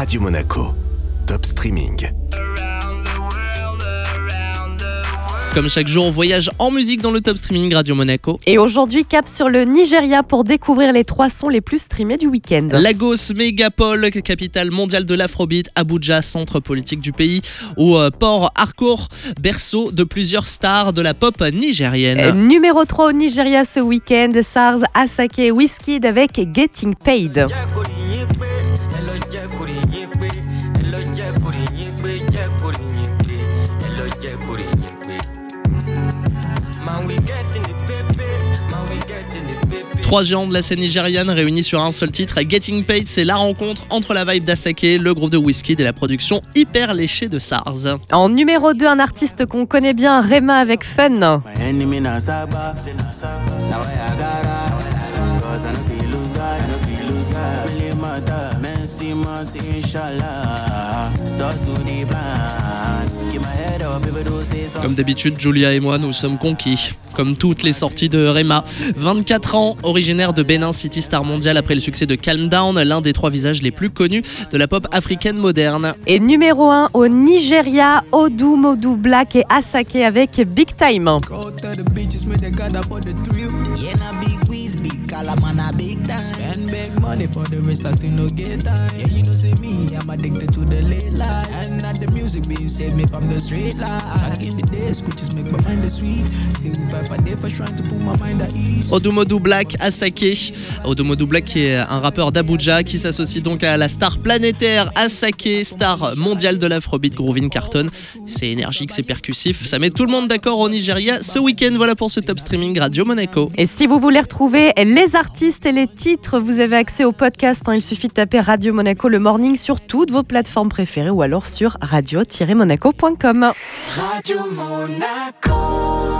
Radio Monaco, Top Streaming. Comme chaque jour, on voyage en musique dans le Top Streaming Radio Monaco. Et aujourd'hui, cap sur le Nigeria pour découvrir les 3 sons les plus streamés du week-end. Lagos, mégapole, capitale mondiale de l'afrobeat, Abuja, centre politique du pays, ou Port Harcourt, berceau de plusieurs stars de la pop nigérienne. Numéro 3 au Nigeria ce week-end, SARS, Asake et Wizkid avec Getting Paid. Trois géants de la scène nigériane réunis sur un seul titre. Getting Paid, c'est la rencontre entre la vibe d'Asake, le groupe de Wizkid et la production hyper léchée de SARS. En numéro 2, un artiste qu'on connaît bien, Rema avec Fun. Comme d'habitude, Julia et moi, nous sommes conquis. Comme toutes les sorties de Rema. 24 ans, originaire de Benin City, star mondiale après le succès de Calm Down, l'un des 3 visages les plus connus de la pop africaine moderne. Et numéro 1 au Nigeria, Odumodu Black et Asake avec Big Time. Odumodu Black, Asake. Odumodu Black qui est un rappeur d'Abuja qui s'associe donc à la star planétaire Asake, star mondiale de l'afrobeat. Groovin cartonne, c'est énergique, c'est percussif, ça met tout le monde d'accord au Nigeria ce week-end. Voilà pour ce Top Streaming Radio Monaco. Et si vous voulez retrouver les artistes et les titres, vous avez accès au podcast, il suffit de taper Radio Monaco le morning sur toutes vos plateformes préférées ou alors sur radio-monaco.com. Radio Monaco.